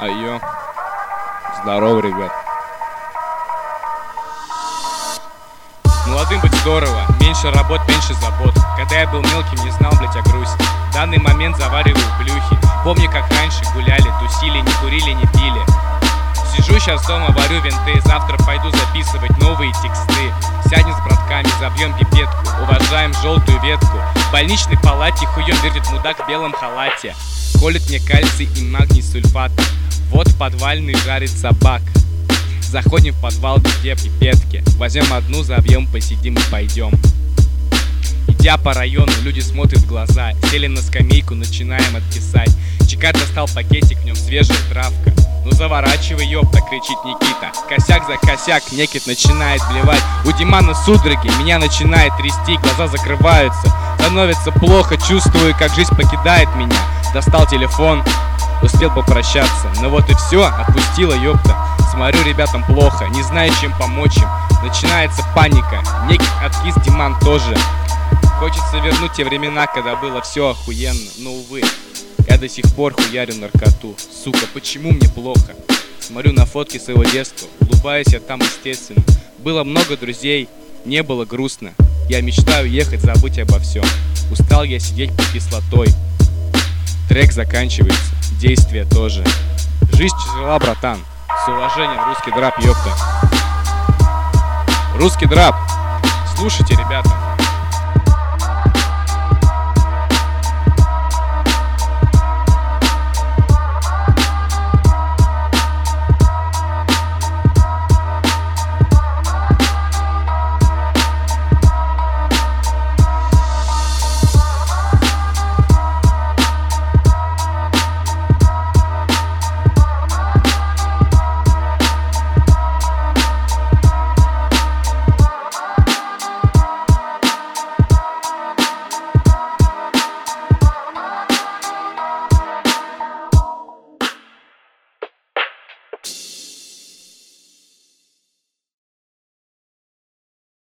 Айо. Здорово, ребят. Молодым быть здорово, меньше работ, меньше забот. Когда я был мелким, не знал, блять, о грусти. В данный момент завариваю плюхи. Помню, как раньше гуляли, тусили, не курили, не пили. Сижу сейчас дома, варю винты. Завтра пойду записывать новые тексты. Сядем с братками, забьем пипетку. Уважаем желтую ветку. В больничной палате хуем вернет мудак в белом халате. Колет мне кальций и магний сульфат. Вот в подвальный жарит собак. Заходим в подвал, где пипетки. Возьмем одну, забьем, посидим и пойдем. Идя по району, люди смотрят в глаза. Сели на скамейку, начинаем отписать. Чекат достал пакетик, в нем свежая травка. Ну заворачивай, ёпта, кричит Никита. Косяк за косяк, некит начинает блевать. У Димана судороги, меня начинает трясти. Глаза закрываются, становится плохо. Чувствую, как жизнь покидает меня. Достал телефон, успел попрощаться. Ну вот и все, отпустила, ёпта. Смотрю, ребятам плохо, не знаю, чем помочь им. Начинается паника, некий откис, Диман тоже. Хочется вернуть те времена, когда было все охуенно. Но увы, я до сих пор хуярю наркоту. Сука, почему мне плохо? Смотрю на фотки своего детства, улыбаюсь я там естественно. Было много друзей, не было грустно. Я мечтаю ехать, забыть обо всем. Устал я сидеть под кислотой. Трек заканчивается, действие тоже. Жизнь тяжела, братан. С уважением, русский драп, ёпта. Русский драп. Слушайте, ребята.